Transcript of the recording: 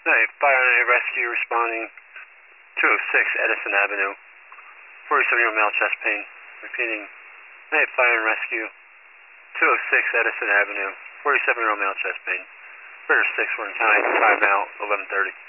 Hey, Fire and Rescue responding 206 Edison Avenue, 47-year-old male chest pain. Repeating, hey, Fire and Rescue 206 Edison Avenue, 47-year-old male chest pain. British 6, we're in time out, 11:30.